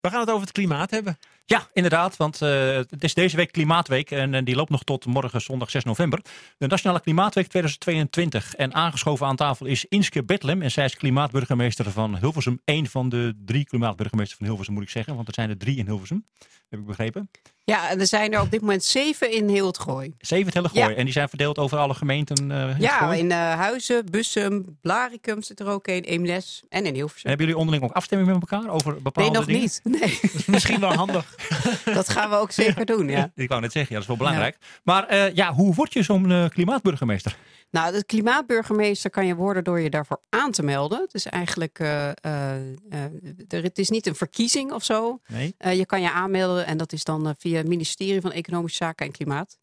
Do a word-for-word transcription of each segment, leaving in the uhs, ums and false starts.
We gaan het over het klimaat hebben. Ja, inderdaad, want uh, het is deze week Klimaatweek en, en die loopt nog tot morgen zondag zes november. De Nationale Klimaatweek tweeduizend tweeëntwintig. En aangeschoven aan tafel is Inske Bedlem en zij is klimaatburgemeester van Hilversum. Eén van de drie klimaatburgemeesters van Hilversum moet ik zeggen, want er zijn er drie in Hilversum, heb ik begrepen. Ja, en er zijn er op dit moment zeven in heel het Gooi. Zeven in het hele Gooi. Ja. En die zijn verdeeld over alle gemeenten uh, in Ja, het Gooi? in uh, Huizen, Bussum, Blaricum zit er ook een, Eemnes en in Hilversum. En hebben jullie onderling ook afstemming met elkaar over bepaalde Nee, nog dingen? niet. Nee. Dat is misschien wel handig. Dat gaan we ook zeker doen, ja. Ik wou net zeggen, ja, dat is wel belangrijk. Ja. Maar uh, ja, hoe word je zo'n uh, klimaatburgemeester? Nou, de klimaatburgemeester kan je worden door je daarvoor aan te melden. Het is eigenlijk, uh, uh, uh, er, het is niet een verkiezing of zo. Nee. Uh, je kan je aanmelden en dat is dan uh, via het ministerie van Economische Zaken en Klimaat.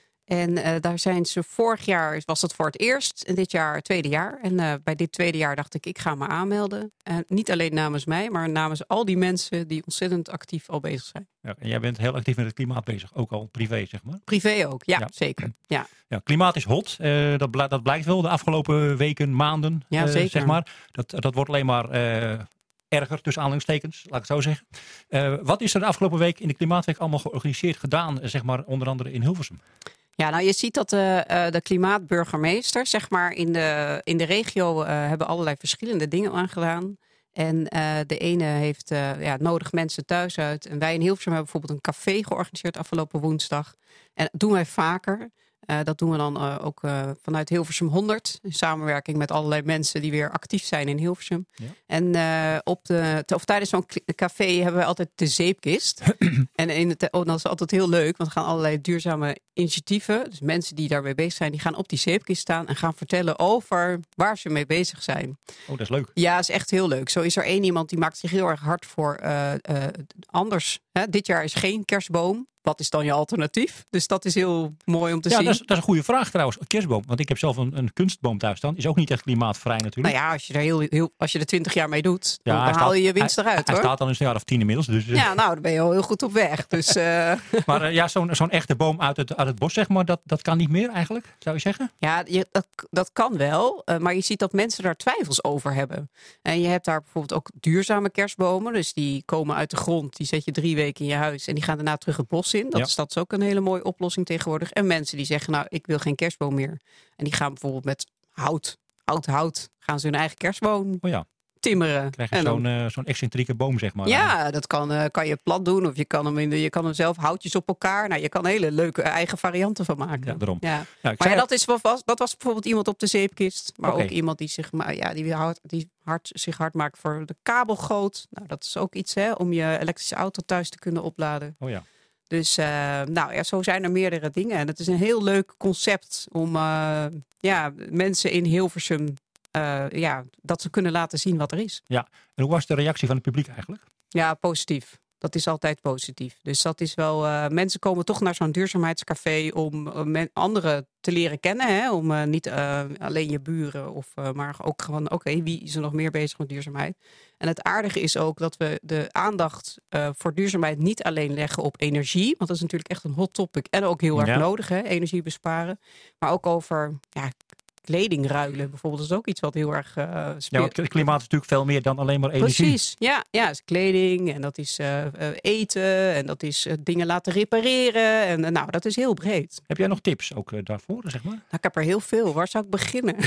En uh, daar zijn ze, vorig jaar was dat voor het eerst en dit jaar het tweede jaar. En uh, bij dit tweede jaar dacht ik, ik ga me aanmelden. En niet alleen namens mij, maar namens al die mensen die ontzettend actief al bezig zijn. Ja, en jij bent heel actief met het klimaat bezig, ook al privé, zeg maar. Privé ook, ja, ja. zeker. Ja. Ja, klimaat is hot, uh, dat, bl- dat blijkt wel de afgelopen weken, maanden. Ja, uh, zeker. Zeg maar. dat, dat wordt alleen maar uh, erger, tussen aanhalingstekens, laat ik het zo zeggen. Uh, wat is er de afgelopen week in de Klimaatweek allemaal georganiseerd gedaan, zeg maar, onder andere in Hilversum? Ja, nou je ziet dat de, uh, de klimaatburgemeesters, zeg maar, in de, in de regio uh, hebben allerlei verschillende dingen aangedaan. En uh, de ene heeft uh, ja, nodig mensen thuis uit. En wij in Hilversum hebben bijvoorbeeld een café georganiseerd afgelopen woensdag. En dat doen wij vaker. Uh, dat doen we dan uh, ook uh, vanuit Hilversum honderd. In samenwerking met allerlei mensen die weer actief zijn in Hilversum. Ja. En uh, op de, of tijdens zo'n café hebben we altijd de zeepkist. en in het, oh, dat is altijd heel leuk. Want er gaan allerlei duurzame initiatieven. Dus mensen die daarmee bezig zijn. Die gaan op die zeepkist staan. En gaan vertellen over waar ze mee bezig zijn. Oh, dat is leuk. Ja, is echt heel leuk. Zo is er één iemand die maakt zich heel erg hard voor uh, uh, anders. Hè? Dit jaar is geen kerstboom. Wat is dan je alternatief? Dus dat is heel mooi om te ja, zien. Dat is, dat is een goede vraag trouwens. Kerstboom. Want ik heb zelf een, een kunstboom thuis staan. Is ook niet echt klimaatvrij natuurlijk. Nou ja, als je er, heel, heel, als je er twintig jaar mee doet, ja, dan, dan haal je je winst hij, eruit. Hij hoor. staat dan een jaar of tien inmiddels. Dus, ja, nou, dan ben je al heel goed op weg. Dus, uh... maar uh, ja, zo'n, zo'n echte boom uit het, uit het bos, zeg maar, dat, dat kan niet meer eigenlijk, zou je zeggen? Ja, je, dat, dat kan wel. Uh, maar je ziet dat mensen daar twijfels over hebben. En je hebt daar bijvoorbeeld ook duurzame kerstbomen. Dus die komen uit de grond. Die zet je drie weken in je huis. En die gaan daarna terug het bos in. Dat, ja. is, dat is ook een hele mooie oplossing tegenwoordig. En mensen die zeggen, nou, ik wil geen kerstboom meer. En die gaan bijvoorbeeld met hout, oud hout, gaan ze hun eigen kerstboom oh ja. timmeren. Krijg je en zo'n, uh, zo'n excentrieke boom, zeg maar. Ja, dat kan, uh, kan je plat doen. Of je kan hem in de, je kan hem zelf houtjes op elkaar. Nou, je kan hele leuke eigen varianten van maken. Ja, daarom. Ja. Ja, maar zei... ja, dat, is, was, dat was bijvoorbeeld iemand op de zeepkist. Maar okay. ook iemand die zich, maar ja, die hard, die hard, zich hard maakt voor de kabelgoot. Nou, dat is ook iets, hè, om je elektrische auto thuis te kunnen opladen. Oh ja. Dus uh, nou ja, zo zijn er meerdere dingen. En het is een heel leuk concept om uh, ja, mensen in Hilversum uh, ja, dat ze kunnen laten zien wat er is. Ja, en hoe was de reactie van het publiek eigenlijk? Ja, positief. Dat is altijd positief. Dus dat is wel. Uh, mensen komen toch naar zo'n duurzaamheidscafé om uh, men, anderen te leren kennen. Hè? Om uh, niet uh, alleen je buren, of, uh, maar ook gewoon, oké, okay, wie is er nog meer bezig met duurzaamheid? En het aardige is ook dat we de aandacht uh, voor duurzaamheid niet alleen leggen op energie. Want dat is natuurlijk echt een hot topic en ook heel erg ja. nodig, hè? Energie besparen. Maar ook over ja, kleding ruilen bijvoorbeeld. Dat is ook iets wat heel erg uh, speelt. Ja, want het klimaat is natuurlijk veel meer dan alleen maar energie. Precies, ja. Ja, het is kleding en dat is uh, uh, eten en dat is uh, dingen laten repareren. En uh, nou, dat is heel breed. Heb jij nog tips ook uh, daarvoor, zeg maar? Nou, ik heb er heel veel. Waar zou ik beginnen?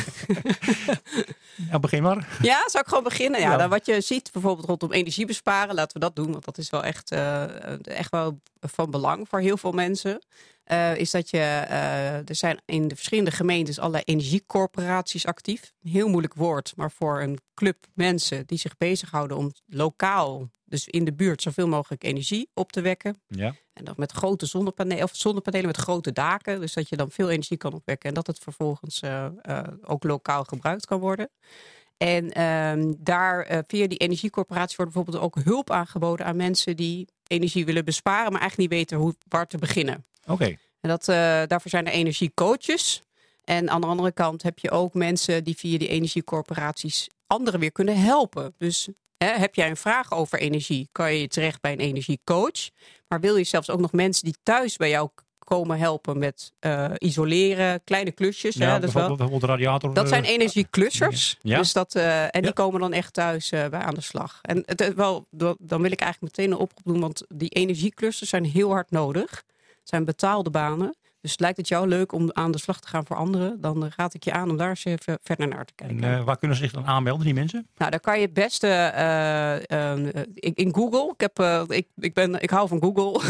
Ja, begin maar. Ja, zou ik gewoon beginnen? Ja, ja. Dan wat je ziet bijvoorbeeld rondom energie besparen, laten we dat doen. Want dat is wel echt, uh, echt wel van belang voor heel veel mensen. Uh, is dat je, uh, er zijn in de verschillende gemeentes allerlei energiecorporaties actief. Een heel moeilijk woord, maar voor een club mensen die zich bezighouden om lokaal, dus in de buurt, zoveel mogelijk energie op te wekken. Ja. En dat met grote zonnepanelen, of zonnepanelen met grote daken. Dus dat je dan veel energie kan opwekken en dat het vervolgens uh, uh, ook lokaal gebruikt kan worden. En um, daar, uh, via die energiecorporatie wordt bijvoorbeeld ook hulp aangeboden aan mensen die energie willen besparen, maar eigenlijk niet weten hoe, waar te beginnen. Oké. Okay. En dat, uh, daarvoor zijn er energiecoaches. En aan de andere kant heb je ook mensen die via die energiecorporaties anderen weer kunnen helpen. Dus hè, heb jij een vraag over energie, kan je terecht bij een energiecoach. Maar wil je zelfs ook nog mensen die thuis bij jou komen helpen met uh, isoleren, kleine klusjes. Ja, hè, dat, bijvoorbeeld, wel, bijvoorbeeld radiator. dat zijn uh, energieklussers. Ja. Dus dat, uh, en die Ja. komen dan echt thuis uh, bij aan de slag. En het, uh, wel, dan wil ik eigenlijk meteen een oproep doen, want die energieklussers zijn heel hard nodig. Het zijn betaalde banen. Dus lijkt het jou leuk om aan de slag te gaan voor anderen, dan raad ik je aan om daar eens even verder naar te kijken. En uh, waar kunnen ze zich dan aanmelden, die mensen? Nou, dan kan je het beste uh, uh, in, in Google. Ik, heb, uh, ik, ik, ben, ik hou van Google.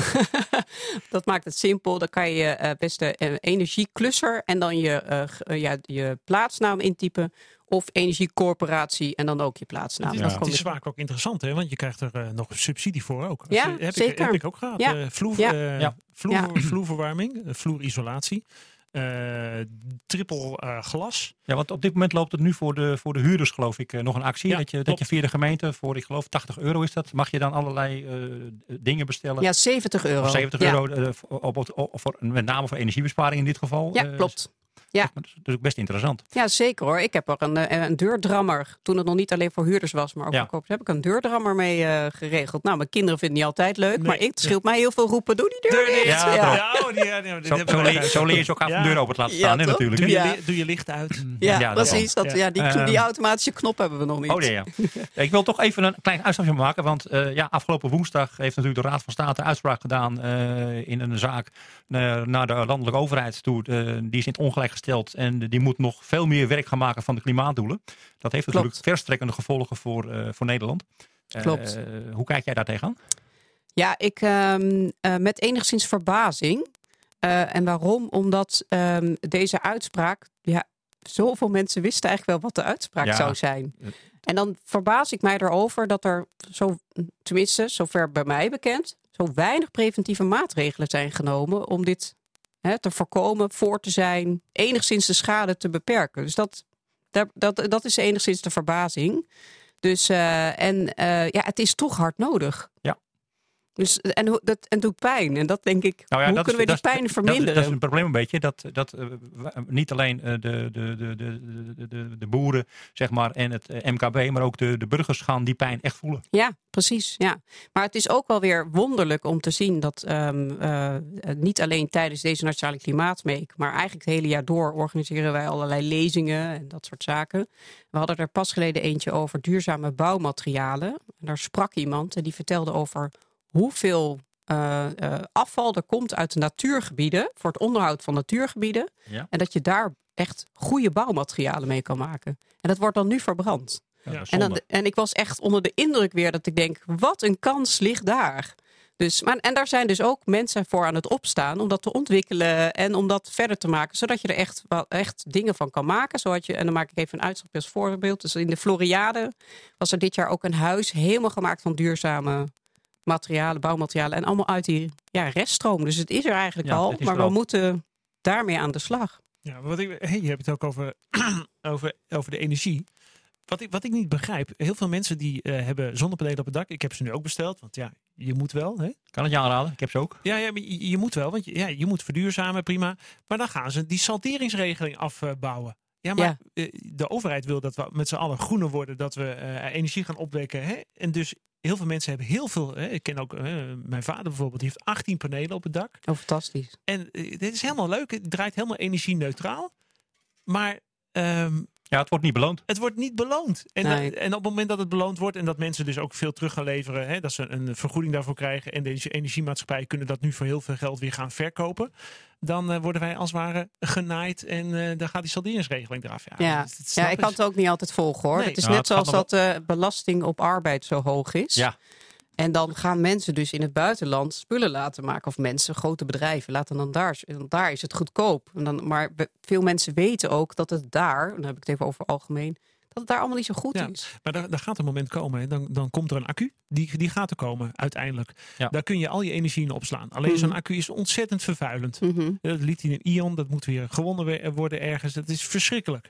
Dat maakt het simpel. Dan kan je uh, beste uh, energieklusser en dan je, uh, ja, je plaatsnaam intypen. Of energiecorporatie en dan ook je plaatsnaam. Het is, Ja. het is vaak ook interessant, hè? Want je krijgt er uh, nog subsidie voor ook. Als Ja, je, heb zeker. Ik, heb ik ook gehad. Ja. Uh, vloer, Ja. uh, Ja. vloer, Ja. vloerverwarming, uh, vloerisolatie. Uh, triple uh, glas. Ja, want op dit moment loopt het nu voor de, voor de huurders, geloof ik, nog een actie. Ja, dat, je, dat klopt. je via de gemeente voor, ik geloof, tachtig euro is dat. Mag je dan allerlei uh, dingen bestellen. Ja, zeventig euro. Of zeventig Ja. euro, uh, op, op, op, voor, met name voor energiebesparing in dit geval. Ja, Uh, klopt. Ja. Dat is natuurlijk best interessant. Ja, zeker hoor. Ik heb er een, een deurdrammer. Toen het nog niet alleen voor huurders was, maar ook Ja. voor kopers, heb ik een deurdrammer mee uh, geregeld. Nou, mijn kinderen vinden het niet altijd leuk, Nee. maar ik, het scheelt mij heel veel roepen. Doe die deur Deur dicht. Ja, Ja. Ja, oh, die, ja, die, dit Zo, hebben zo, we leer, ook. zo leer je ze ook af Ja. en deur open te laten Ja, staan, hè, toch? natuurlijk. Doe je, Ja. li- doe je licht uit. Ja, Ja, dat precies. Dat, Ja. ja, die, Ehm, die automatische knop hebben we nog niet. Oh nee, ja. Ik wil toch even een klein uitstapje maken. Want uh, ja, afgelopen woensdag heeft natuurlijk de Raad van State uitspraak gedaan uh, in een zaak uh, naar de landelijke overheid toe. Uh, die is in het ongelijk gesteld en die moet nog veel meer werk gaan maken van de klimaatdoelen. Dat heeft natuurlijk Klopt. verstrekkende gevolgen voor, uh, voor Nederland. Uh, Klopt. Uh, hoe kijk jij daar tegenaan? Ja, ik um, uh, met enigszins verbazing. Uh, en waarom? Omdat um, deze uitspraak, ja, zoveel mensen wisten eigenlijk wel wat de uitspraak Ja. zou zijn. En dan verbaas ik mij erover dat er, zo, tenminste, zover bij mij bekend, zo weinig preventieve maatregelen zijn genomen om dit hè, te voorkomen, voor te zijn, enigszins de schade te beperken. Dus dat, dat, dat, dat is enigszins de verbazing. Dus, uh, en uh, ja, het is toch hard nodig. Ja. Dus, en dat en het doet pijn. En dat denk ik, Nou ja, hoe dat kunnen is, we die dat, pijn dat, verminderen? Dat, dat is een probleem een beetje. Dat, dat uh, niet alleen uh, de, de, de, de, de, de boeren zeg maar, en het uh, M K B, maar ook de, de burgers gaan die pijn echt voelen. Ja, precies. Ja. Maar het is ook wel weer wonderlijk om te zien dat um, uh, niet alleen tijdens deze Nationale Klimaatweek, maar eigenlijk het hele jaar door organiseren wij allerlei lezingen en dat soort zaken. We hadden er pas geleden eentje over duurzame bouwmaterialen. En daar sprak iemand en die vertelde over hoeveel Uh, uh, afval er komt uit de natuurgebieden voor het onderhoud van natuurgebieden. Ja. En dat je daar echt goede bouwmaterialen mee kan maken. En dat wordt dan nu verbrand. Ja, dat is en, zonde. dan, en ik was echt onder de indruk weer dat ik denk, wat een kans ligt daar. Dus, maar, en daar zijn dus ook mensen voor aan het opstaan om dat te ontwikkelen en om dat verder te maken, zodat je er echt, echt dingen van kan maken. Zo had je, en dan maak ik even een uitstapje als voorbeeld. Dus in de Floriade was er dit jaar ook een huis helemaal gemaakt van duurzame materialen, bouwmaterialen en allemaal uit die ja, reststroom. Dus het is er eigenlijk Ja, al, het is maar er we al. moeten daarmee aan de slag. Ja, wat ik, hey, je hebt het ook over, over, over de energie. Wat ik, wat ik niet begrijp, heel veel mensen die uh, hebben zonnepanelen op het dak. Ik heb ze nu ook besteld, want ja, je moet wel. Hè? Kan het je aanraden? Ik heb ze ook. Ja, ja maar je, je moet wel, want je, ja, je moet verduurzamen, prima. Maar dan gaan ze die salderingsregeling afbouwen. Ja, maar Ja. uh, de overheid wil dat we met z'n allen groener worden, dat we uh, energie gaan opwekken. Hè? En dus heel veel mensen hebben heel veel. Hè? Ik ken ook uh, mijn vader bijvoorbeeld, die heeft achttien panelen op het dak. Oh, fantastisch. En uh, dit is helemaal leuk. Het draait helemaal energie-neutraal. Maar Um, ja, het wordt niet beloond. Het wordt niet beloond. En, Nee. uh, en op het moment dat het beloond wordt en dat mensen dus ook veel terug gaan leveren, hè, dat ze een vergoeding daarvoor krijgen en deze energiemaatschappijen kunnen dat nu voor heel veel geld weer gaan verkopen, dan uh, worden wij als het ware genaaid en uh, dan gaat die salderingsregeling eraf. Ja, Ja, dat, dat ja ik kan het ook niet altijd volgen hoor. Nee. Het is Nou, net het gaat zoals nog dat de belasting op arbeid zo hoog is. Ja. En dan gaan mensen dus in het buitenland spullen laten maken. Of mensen, grote bedrijven, laten dan daar. En daar is het goedkoop. En dan, maar veel mensen weten ook dat het daar, dan heb ik het even over algemeen, dat het daar allemaal niet zo goed Ja, is. maar daar, daar gaat een moment komen. Hè. Dan, dan komt er een accu. Die, die gaat er komen uiteindelijk. Ja. Daar kun je al je energie in opslaan. Alleen Mhm. zo'n accu is ontzettend vervuilend. Mm-hmm. Het lithium-ion, dat moet weer gewonnen worden ergens. Dat is verschrikkelijk.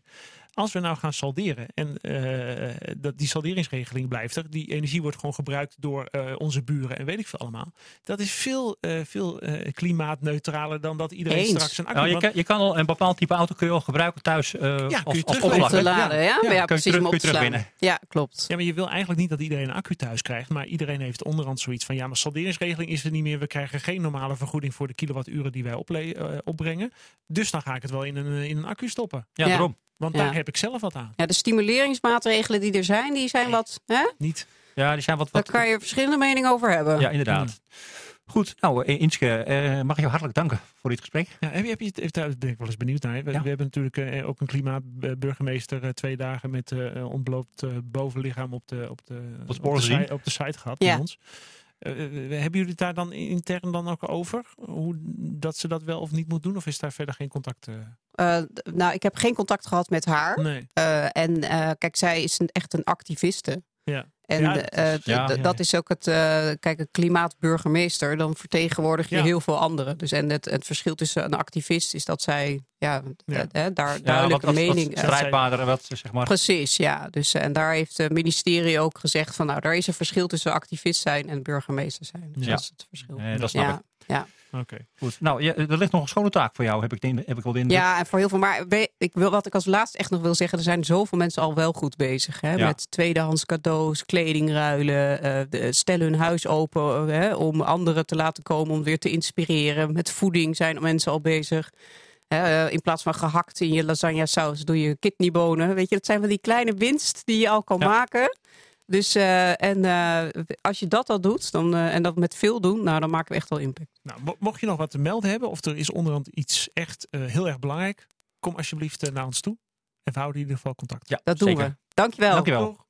Als we nou gaan salderen en uh, dat die salderingsregeling blijft er, die energie wordt gewoon gebruikt door uh, onze buren en weet ik veel allemaal. Dat is veel, uh, veel uh, klimaatneutraler dan dat iedereen Eens. straks een accu... Nou, je, kan, je kan al een bepaald type auto kun je al gebruiken thuis uh, ja, als, je als terug opslag. Om te laden, ja? Ja, Ja, ja kun je precies, terug- om op kun te je slaan. terugwinnen. Ja, klopt. Ja, maar je wil eigenlijk niet dat iedereen een accu thuis krijgt. Maar iedereen heeft onderhand zoiets van... ja, maar salderingsregeling is er niet meer. We krijgen geen normale vergoeding voor de kilowatturen die wij ople- uh, opbrengen. Dus dan ga ik het wel in een, in een accu stoppen. Ja, Ja. daarom. Want Ja. daar heb ik zelf wat aan. Ja, de stimuleringsmaatregelen die er zijn, die zijn wat... Hè? Niet. Ja, die zijn wat... Daar wat kan je verschillende meningen over hebben. ja, inderdaad. Goed, nou eh, Inske, uh, mag ik jou hartelijk danken voor dit gesprek. Ja, heb je, heb je, het- daar ben ik wel eens benieuwd naar. We, Ja. we hebben natuurlijk uh, ook een klimaatburgemeester uh, twee dagen met uh, ontbloot uh, bovenlichaam op de, op de, het spoor op de, gezien. si- op de site gehad Ja. bij ons. Uh, hebben jullie het daar dan intern dan ook over? Hoe, dat ze dat wel of niet moet doen? Of is daar verder geen contact? Uh? Uh, d- nou, ik heb geen contact gehad met haar. Nee. Uh, en uh, kijk, zij is een, echt een activiste. Ja. En Ja, uh, dat is- d- ja, d- ja, dat ja. is ook het, uh, kijk, een klimaatburgemeester, dan vertegenwoordig je Ja. heel veel anderen. Dus en het, het verschil tussen een activist is dat zij ja, Ja. uh, hè, daar Ja, duidelijk wat, een wat, mening... wat uh, strijdbaarder, wat zeg maar. Precies, ja. Dus, en daar heeft het ministerie ook gezegd van, nou, daar is een verschil tussen activist zijn en burgemeester zijn. Dus Ja. dat is het verschil. Eh, dat snap ja. ik. Ja. Oké. Goed. Nou, ja, er ligt nog een schone taak voor jou, heb ik, de, heb ik wel de indruk. Ja, en voor heel veel. Maar we- ik wil, wat ik als laatste echt nog wil zeggen, er zijn zoveel mensen al wel goed bezig. Hè, Ja. met tweedehands cadeaus, kleding ruilen, uh, de, stellen hun huis open uh, hè, om anderen te laten komen, om weer te inspireren. Met voeding zijn mensen al bezig. Hè, uh, in plaats van gehakt in je lasagne saus doe je kidneybonen. Weet je, dat zijn van die kleine winst die je al kan Ja. maken. Dus uh, en uh, als je dat al doet, dan, uh, en dat met veel doen, nou, dan maken we echt wel impact. Nou, mo- mocht je nog wat te melden hebben, of er is onderhand iets echt uh, heel erg belangrijk, kom alsjeblieft uh, naar ons toe. En we houden in ieder geval contact. Ja, Dat doen zeker. we. Dankjewel. Dankjewel. Doeg.